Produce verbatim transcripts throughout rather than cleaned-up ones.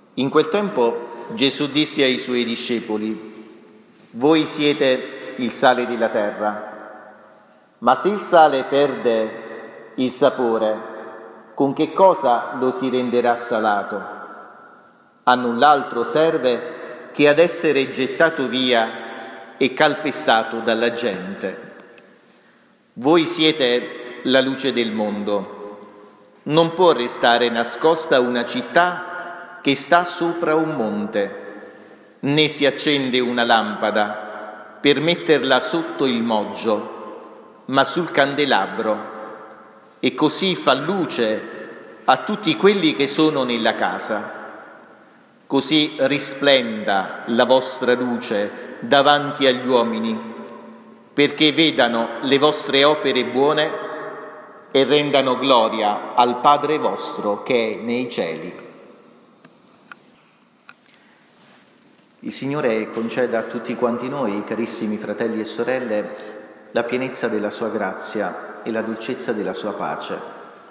In quel tempo Gesù disse ai suoi discepoli: voi siete il sale della terra, ma se il sale perde il sapore, con che cosa lo si renderà salato? A null'altro serve che ad essere gettato via e calpestato dalla gente. Voi siete la luce del mondo. Non può restare nascosta una città che sta sopra un monte, né si accende una lampada per metterla sotto il moggio, ma sul candelabro, e così fa luce a tutti quelli che sono nella casa. Così risplenda la vostra luce davanti agli uomini, perché vedano le vostre opere buone e rendano gloria al Padre vostro che è nei cieli. Il Signore conceda a tutti quanti noi, carissimi fratelli e sorelle, la pienezza della sua grazia e la dolcezza della sua pace.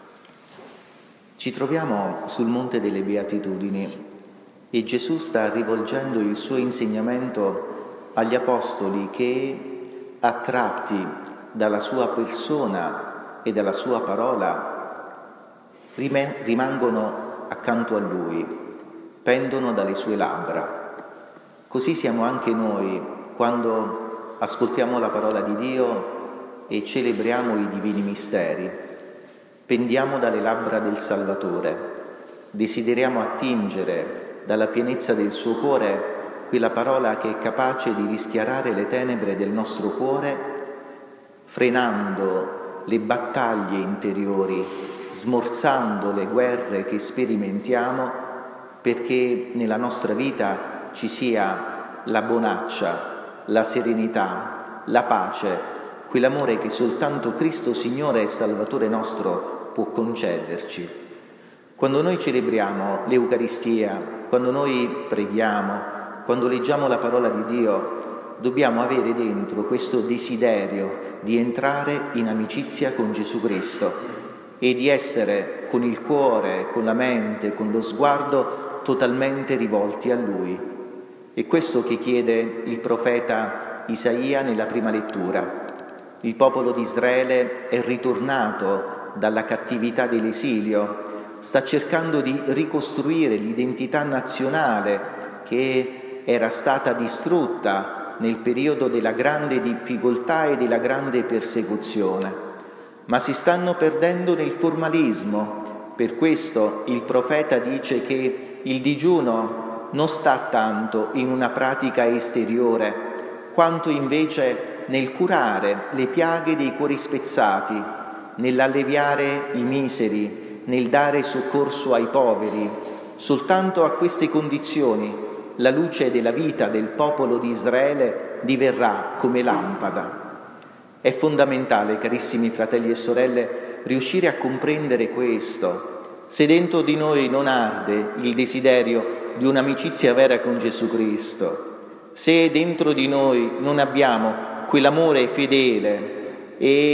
Ci troviamo sul Monte delle Beatitudini e Gesù sta rivolgendo il suo insegnamento agli apostoli che, attratti dalla sua persona e dalla sua parola, rimangono accanto a Lui, pendono dalle sue labbra. Così siamo anche noi quando ascoltiamo la parola di Dio e celebriamo i divini misteri. Pendiamo dalle labbra del Salvatore, desideriamo attingere dalla pienezza del suo cuore quella parola che è capace di rischiarare le tenebre del nostro cuore, frenando le battaglie interiori, smorzando le guerre che sperimentiamo, perché nella nostra vita ci sia la bonaccia, la serenità, la pace, quell'amore che soltanto Cristo Signore e Salvatore nostro può concederci. Quando noi celebriamo l'Eucaristia, quando noi preghiamo, quando leggiamo la parola di Dio, dobbiamo avere dentro questo desiderio di entrare in amicizia con Gesù Cristo e di essere con il cuore, con la mente, con lo sguardo totalmente rivolti a Lui. È questo che chiede il profeta Isaia nella prima lettura. Il popolo di Israele è ritornato dalla cattività dell'esilio, sta cercando di ricostruire l'identità nazionale che era stata distrutta nel periodo della grande difficoltà e della grande persecuzione, ma si stanno perdendo nel formalismo. Per questo il profeta dice che il digiuno non sta tanto in una pratica esteriore, quanto invece nel curare le piaghe dei cuori spezzati, nell'alleviare i miseri, nel dare soccorso ai poveri. Soltanto a queste condizioni la luce della vita del popolo di Israele diverrà come lampada. È fondamentale, carissimi fratelli e sorelle, riuscire a comprendere questo. Se dentro di noi non arde il desiderio di un'amicizia vera con Gesù Cristo, se dentro di noi non abbiamo quell'amore fedele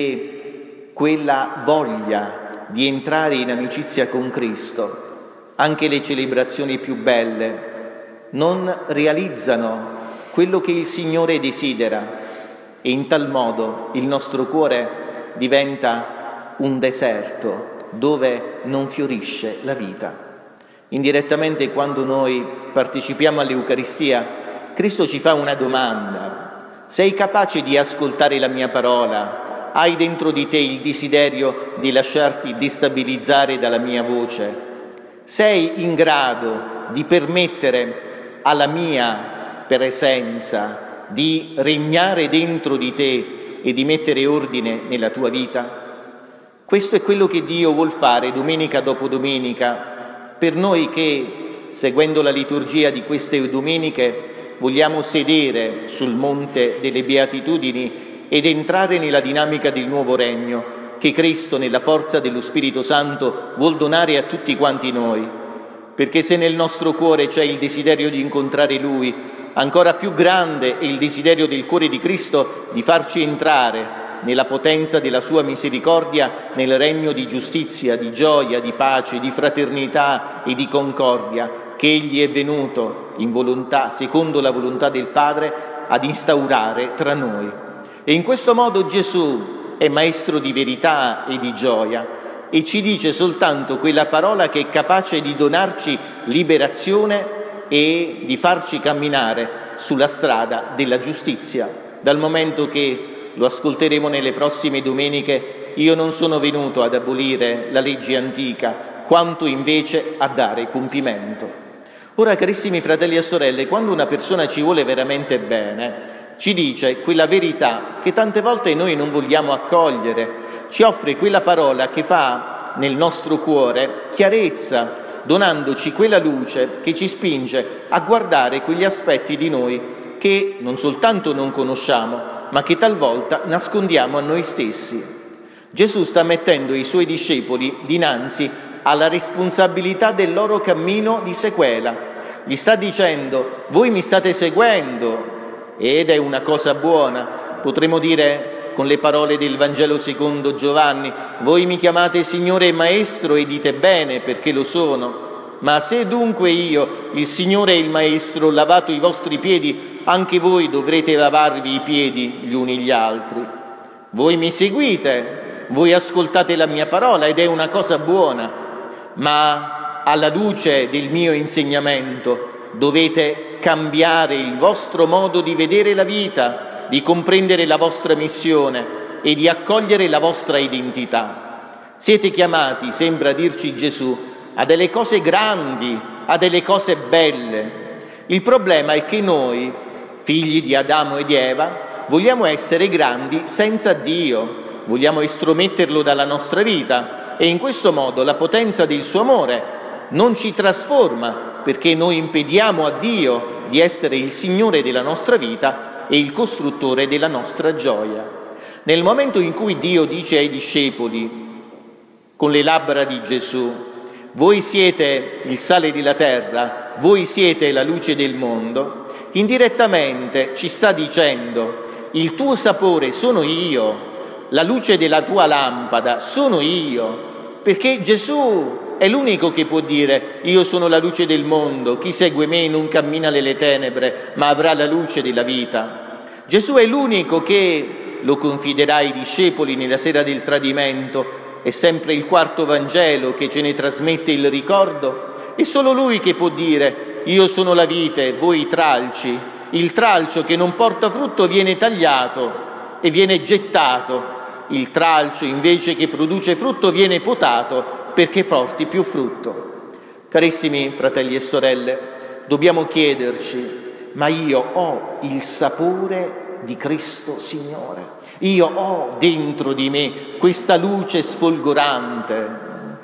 e quella voglia di entrare in amicizia con Cristo, anche le celebrazioni più belle non realizzano quello che il Signore desidera e in tal modo il nostro cuore diventa un deserto dove non fiorisce la vita. Indirettamente, quando noi partecipiamo all'Eucaristia, Cristo ci fa una domanda: sei capace di ascoltare la mia parola? Hai dentro di te il desiderio di lasciarti destabilizzare dalla mia voce? Sei in grado di permettere alla mia presenza di regnare dentro di te e di mettere ordine nella tua vita? Questo è quello che Dio vuol fare domenica dopo domenica per noi che, seguendo la liturgia di queste domeniche, vogliamo sedere sul Monte delle Beatitudini ed entrare nella dinamica del nuovo regno che Cristo, nella forza dello Spirito Santo, vuol donare a tutti quanti noi. Perché se nel nostro cuore c'è il desiderio di incontrare Lui, ancora più grande è il desiderio del cuore di Cristo di farci entrare nella potenza della sua misericordia, nel regno di giustizia, di gioia, di pace, di fraternità e di concordia, che Egli è venuto in volontà, secondo la volontà del Padre, ad instaurare tra noi. E in questo modo Gesù è maestro di verità e di gioia e ci dice soltanto quella parola che è capace di donarci liberazione e di farci camminare sulla strada della giustizia. Dal momento che lo ascolteremo nelle prossime domeniche, io non sono venuto ad abolire la legge antica, quanto invece a dare compimento. Ora, carissimi fratelli e sorelle, quando una persona ci vuole veramente bene, ci dice quella verità che tante volte noi non vogliamo accogliere, ci offre quella parola che fa nel nostro cuore chiarezza, donandoci quella luce che ci spinge a guardare quegli aspetti di noi che non soltanto non conosciamo, ma che talvolta nascondiamo a noi stessi. Gesù sta mettendo i suoi discepoli dinanzi alla responsabilità del loro cammino di sequela. Gli sta dicendo: voi mi state seguendo, ed è una cosa buona. Potremmo dire con le parole del Vangelo secondo Giovanni: voi mi chiamate Signore e Maestro e dite bene, perché lo sono. Ma se dunque io, il Signore e il Maestro, ho lavato i vostri piedi, anche voi dovrete lavarvi i piedi gli uni gli altri. Voi mi seguite, voi ascoltate la mia parola, ed è una cosa buona, ma alla luce del mio insegnamento dovete cambiare il vostro modo di vedere la vita, di comprendere la vostra missione e di accogliere la vostra identità. Siete chiamati, sembra dirci Gesù, a delle cose grandi, a delle cose belle. Il problema è che noi, figli di Adamo e di Eva, vogliamo essere grandi senza Dio, vogliamo estrometterlo dalla nostra vita e in questo modo la potenza del suo amore non ci trasforma, perché noi impediamo a Dio di essere il Signore della nostra vita e il costruttore della nostra gioia. Nel momento in cui Dio dice ai discepoli, con le labbra di Gesù: voi siete il sale della terra, voi siete la luce del mondo, indirettamente ci sta dicendo: il tuo sapore sono io, la luce della tua lampada sono io, perché Gesù è l'unico che può dire: io sono la luce del mondo, chi segue me non cammina nelle tenebre, ma avrà la luce della vita. Gesù è l'unico che lo confiderà ai discepoli nella sera del tradimento, è sempre il quarto Vangelo che ce ne trasmette il ricordo, è solo lui che può dire: io sono la vite, voi i tralci, il tralcio che non porta frutto viene tagliato e viene gettato, il tralcio invece che produce frutto viene potato perché porti più frutto. Carissimi fratelli e sorelle, dobbiamo chiederci: ma io ho il sapore di Cristo Signore? Io ho dentro di me questa luce sfolgorante?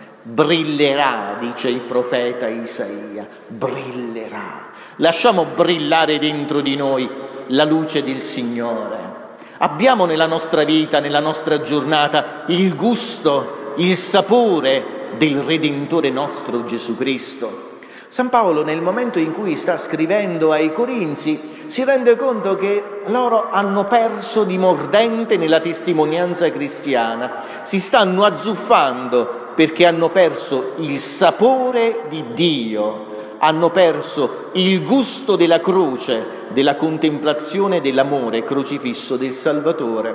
Brillerà, dice il profeta Isaia, brillerà. Lasciamo brillare dentro di noi la luce del Signore. Abbiamo nella nostra vita, nella nostra giornata, il gusto, il sapore del Redentore nostro Gesù Cristo. San Paolo, nel momento in cui sta scrivendo ai Corinzi, si rende conto che loro hanno perso di mordente nella testimonianza cristiana, si stanno azzuffando perché hanno perso il sapore di Dio, hanno perso il gusto della croce, della contemplazione dell'amore crocifisso del Salvatore.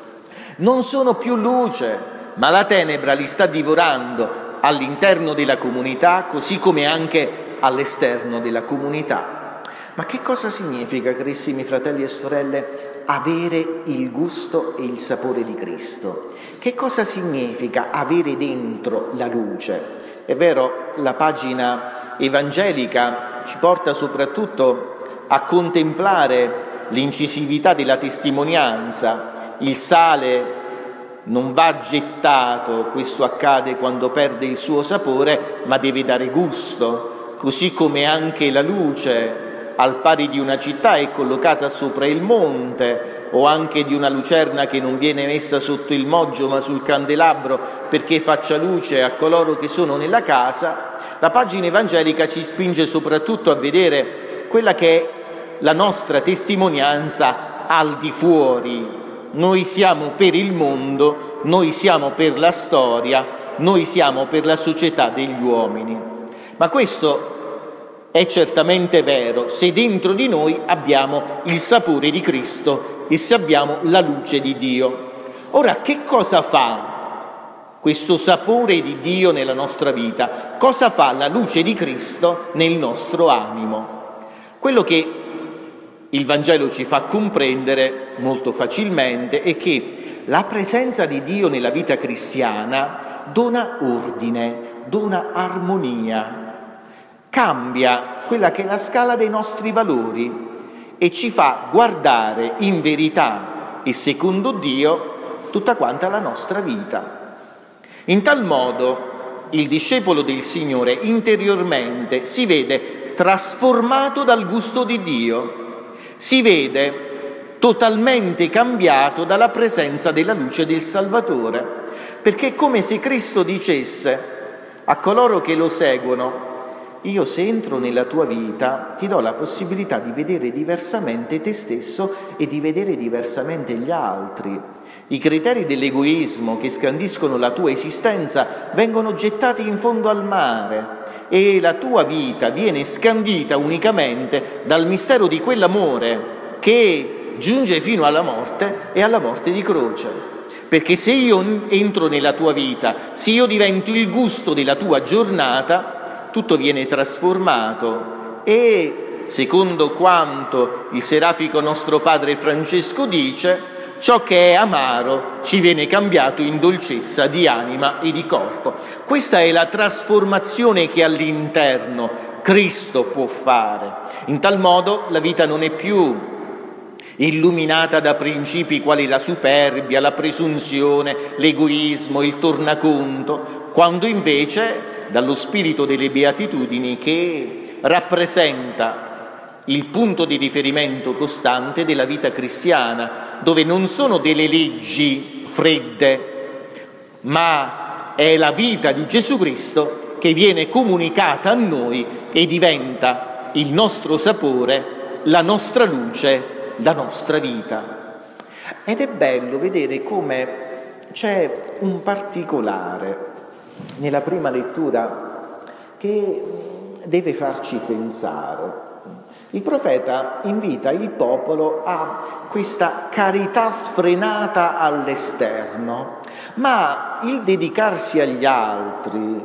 Non sono più luce, ma la tenebra li sta divorando all'interno della comunità, così come anche all'esterno della comunità. Ma che cosa significa, carissimi fratelli e sorelle, avere il gusto e il sapore di Cristo? Che cosa significa avere dentro la luce? È vero, la pagina evangelica ci porta soprattutto a contemplare l'incisività della testimonianza. Il sale non va gettato, questo accade quando perde il suo sapore, ma deve dare gusto, così come anche la luce, al pari di una città, è collocata sopra il monte, o anche di una lucerna che non viene messa sotto il moggio ma sul candelabro perché faccia luce a coloro che sono nella casa. La pagina evangelica ci spinge soprattutto a vedere quella che è la nostra testimonianza al di fuori. Noi siamo per il mondo, noi siamo per la storia, noi siamo per la società degli uomini. Ma questo È certamente vero se dentro di noi abbiamo il sapore di Cristo e se abbiamo la luce di Dio. Ora, che cosa fa questo sapore di Dio nella nostra vita? Cosa fa la luce di Cristo nel nostro animo? Quello che il Vangelo ci fa comprendere molto facilmente è che la presenza di Dio nella vita cristiana dona ordine, dona armonia, cambia quella che è la scala dei nostri valori e ci fa guardare in verità e secondo Dio tutta quanta la nostra vita. In tal modo il discepolo del Signore interiormente si vede trasformato dal gusto di Dio, si vede totalmente cambiato dalla presenza della luce del Salvatore, perché è come se Cristo dicesse a coloro che lo seguono: io se entro nella tua vita ti do la possibilità di vedere diversamente te stesso e di vedere diversamente gli altri. I criteri dell'egoismo che scandiscono la tua esistenza vengono gettati in fondo al mare e la tua vita viene scandita unicamente dal mistero di quell'amore che giunge fino alla morte e alla morte di croce. Perché se io entro nella tua vita, se io divento il gusto della tua giornata, tutto viene trasformato e, secondo quanto il serafico nostro padre Francesco dice, ciò che è amaro ci viene cambiato in dolcezza di anima e di corpo. Questa è la trasformazione che all'interno Cristo può fare. In tal modo la vita non è più illuminata da principi quali la superbia, la presunzione, l'egoismo, il tornaconto, quando invece dallo spirito delle beatitudini che rappresenta il punto di riferimento costante della vita cristiana, dove non sono delle leggi fredde, ma è la vita di Gesù Cristo che viene comunicata a noi e diventa il nostro sapore, la nostra luce, la nostra vita. Ed è bello vedere come c'è un particolare nella prima lettura che deve farci pensare. Il profeta invita il popolo a questa carità sfrenata all'esterno, ma il dedicarsi agli altri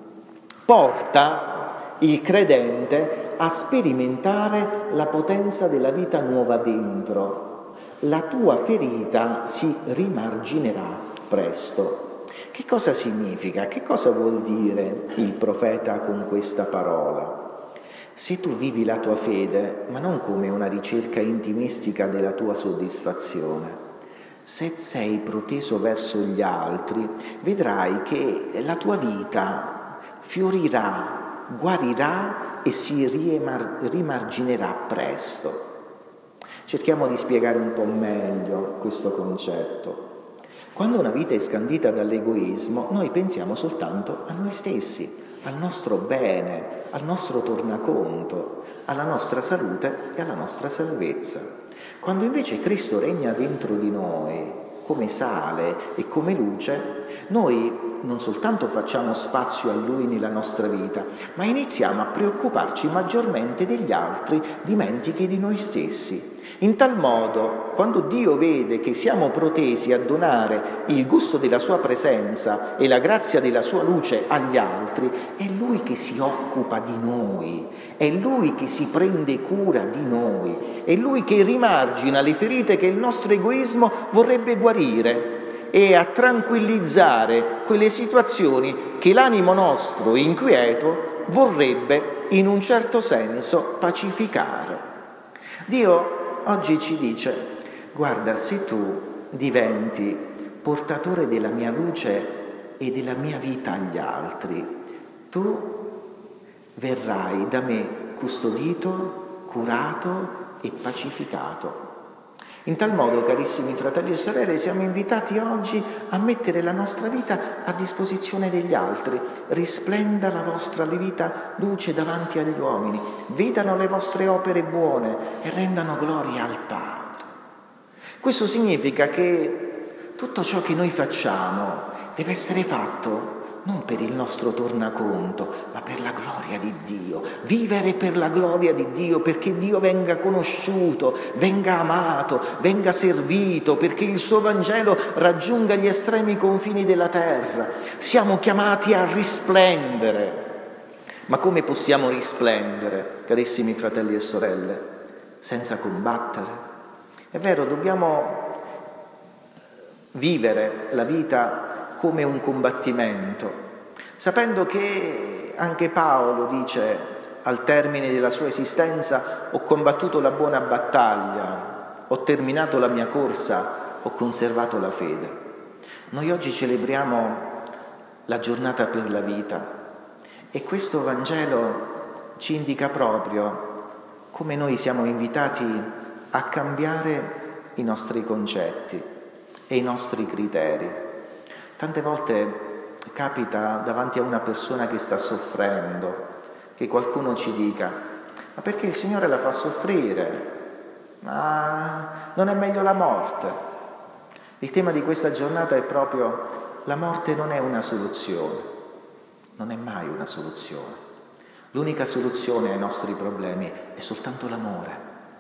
porta il credente a sperimentare la potenza della vita nuova dentro. La tua ferita si rimarginerà presto. Che cosa significa? Che cosa vuol dire il profeta con questa parola? Se tu vivi la tua fede, ma non come una ricerca intimistica della tua soddisfazione, se sei proteso verso gli altri, vedrai che la tua vita fiorirà, guarirà e si rimar- rimarginerà presto. Cerchiamo di spiegare un po' meglio questo concetto. Quando una vita è scandita dall'egoismo, noi pensiamo soltanto a noi stessi, al nostro bene, al nostro tornaconto, alla nostra salute e alla nostra salvezza. Quando invece Cristo regna dentro di noi come sale e come luce, noi non soltanto facciamo spazio a Lui nella nostra vita, ma iniziamo a preoccuparci maggiormente degli altri, dimentichi di noi stessi. In tal modo, quando Dio vede che siamo protesi a donare il gusto della sua presenza e la grazia della sua luce agli altri, è Lui che si occupa di noi, è Lui che si prende cura di noi, è Lui che rimargina le ferite che il nostro egoismo vorrebbe guarire e a tranquillizzare quelle situazioni che l'animo nostro inquieto vorrebbe in un certo senso pacificare. Dio oggi ci dice: guarda, se tu diventi portatore della mia luce e della mia vita agli altri, tu verrai da me custodito, curato e pacificato. In tal modo, carissimi fratelli e sorelle, siamo invitati oggi a mettere la nostra vita a disposizione degli altri. Risplenda la vostra vita luce davanti agli uomini, vedano le vostre opere buone e rendano gloria al Padre. Questo significa che tutto ciò che noi facciamo deve essere fatto non per il nostro tornaconto, ma per la gloria di Dio. Vivere per la gloria di Dio, perché Dio venga conosciuto, venga amato, venga servito, perché il suo Vangelo raggiunga gli estremi confini della terra. Siamo chiamati a risplendere. Ma come possiamo risplendere, carissimi fratelli e sorelle? Senza combattere. È vero, dobbiamo vivere la vita come un combattimento, sapendo che anche Paolo dice al termine della sua esistenza: ho combattuto la buona battaglia, ho terminato la mia corsa, ho conservato la fede. Noi oggi celebriamo la giornata per la vita e questo Vangelo ci indica proprio come noi siamo invitati a cambiare i nostri concetti e i nostri criteri. Tante volte capita davanti a una persona che sta soffrendo, che qualcuno ci dica: ma perché il Signore la fa soffrire? Ma non è meglio la morte? Il tema di questa giornata è proprio: la morte non è una soluzione, non è mai una soluzione. L'unica soluzione ai nostri problemi è soltanto l'amore.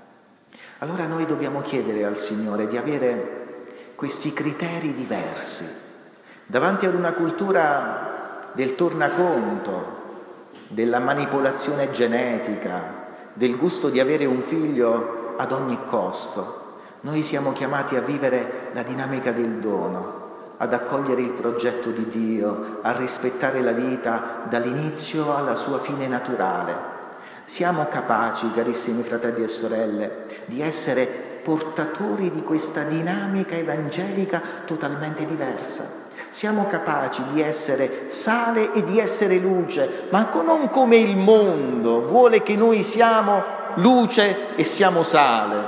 Allora noi dobbiamo chiedere al Signore di avere questi criteri diversi. Davanti ad una cultura del tornaconto, della manipolazione genetica, del gusto di avere un figlio ad ogni costo, noi siamo chiamati a vivere la dinamica del dono, ad accogliere il progetto di Dio, a rispettare la vita dall'inizio alla sua fine naturale. Siamo capaci, carissimi fratelli e sorelle, di essere portatori di questa dinamica evangelica totalmente diversa. Siamo capaci di essere sale e di essere luce, ma non come il mondo vuole che noi siamo luce e siamo sale.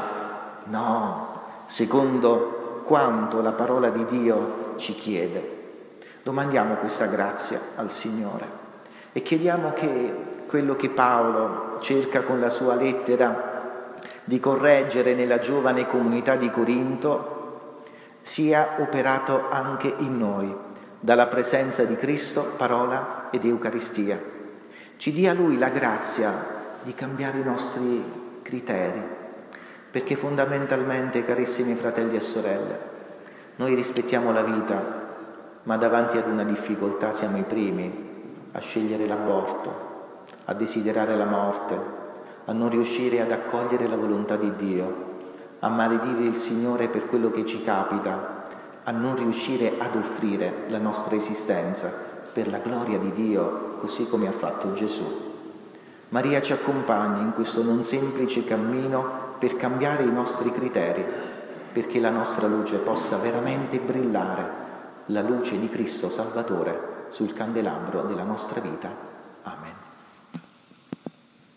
No, secondo quanto la parola di Dio ci chiede. Domandiamo questa grazia al Signore e chiediamo che quello che Paolo cerca con la sua lettera di correggere nella giovane comunità di Corinto sia operato anche in noi, dalla presenza di Cristo, parola ed Eucaristia. Ci dia Lui la grazia di cambiare i nostri criteri, perché fondamentalmente, carissimi fratelli e sorelle, noi rispettiamo la vita, ma davanti ad una difficoltà siamo i primi a scegliere l'aborto, a desiderare la morte, a non riuscire ad accogliere la volontà di Dio, a maledire il Signore per quello che ci capita, a non riuscire ad offrire la nostra esistenza per la gloria di Dio, così come ha fatto Gesù. Maria ci accompagni in questo non semplice cammino per cambiare i nostri criteri, perché la nostra luce possa veramente brillare, la luce di Cristo Salvatore sul candelabro della nostra vita. Amen.